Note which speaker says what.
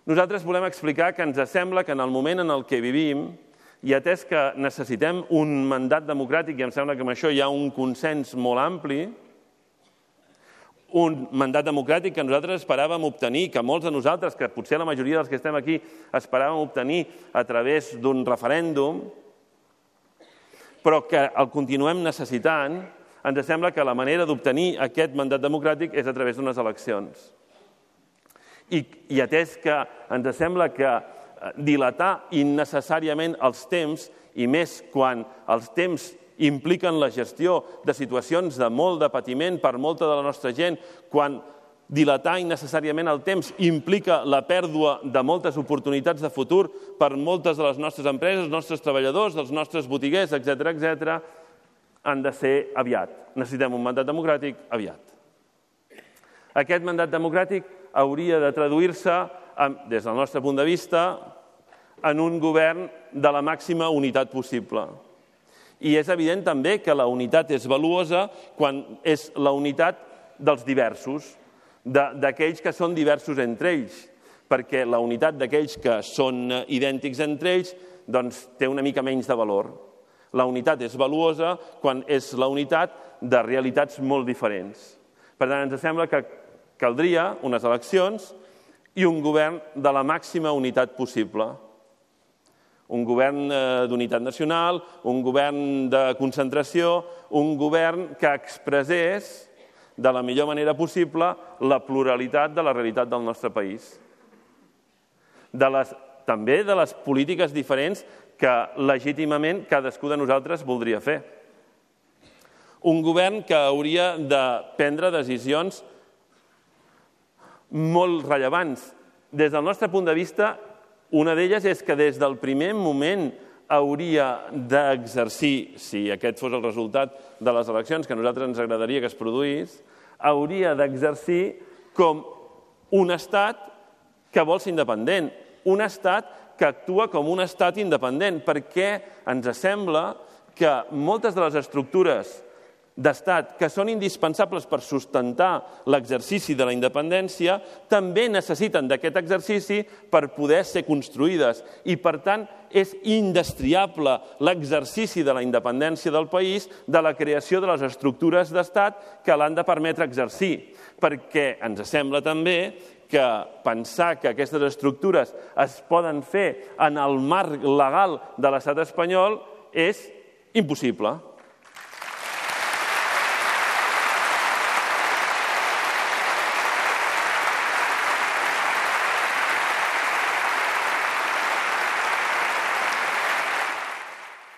Speaker 1: Nosaltres volem explicar que ens sembla que en el moment en el que vivim, i atès que necessitem un mandat democràtic, i em sembla que amb això hi ha un consens molt ampli, un mandat democràtic que nosaltres esperàvem obtenir, que molts de nosaltres, que potser la majoria dels que estem aquí, esperàvem obtenir a través d'un referèndum, però que el continuem necessitant, ens sembla que la manera d'obtenir aquest mandat democràtic és a través d'unes eleccions. I atès que ens sembla que dilatar innecessàriament els temps, i més quan els temps impliquen la gestió de situacions de molt de patiment per molta de la nostra gent, quan dilatar innecessàriament el temps implica la pèrdua de moltes oportunitats de futur per moltes de les nostres empreses, els nostres treballadors, dels nostres botiguers, etc., han de ser aviat. Necessitem un mandat democràtic aviat. Aquest mandat democràtic hauria de traduir-se, des del nostre punt de vista, en un govern de la màxima unitat possible. I és evident també que la unitat és valuosa quan és la unitat dels diversos, d'aquells que són diversos entre ells, perquè la unitat d'aquells que són idèntics entre ells doncs, té una mica menys de valor. La unitat és valuosa quan és la unitat de realitats molt diferents. Per tant, ens sembla que caldria unes eleccions i un govern de la màxima unitat possible. Un govern d'unitat nacional, un govern de concentració, un govern que expressés de la millor manera possible la pluralitat de la realitat del nostre país. També de les polítiques diferents que legítimament cadascú de nosaltres voldria fer. Un govern que hauria de prendre decisions molt rellevants. Des del nostre punt de vista, una d'elles és que des del primer moment hauria d'exercir, si aquest fos el resultat de les eleccions, que a nosaltres ens agradaria que es produís, hauria d'exercir com un estat que vol ser independent, un estat que actua com un estat independent, perquè ens sembla que moltes de les estructures d'estat que són indispensables per sustentar l'exercici de la independència també necessiten d'aquest exercici per poder ser construïdes i, per tant, és indestriable l'exercici de la independència del país de la creació de les estructures d'estat que l'han de permetre exercir, perquè ens sembla també que pensar que aquestes estructures es poden fer en el marc legal de l'estat espanyol és impossible.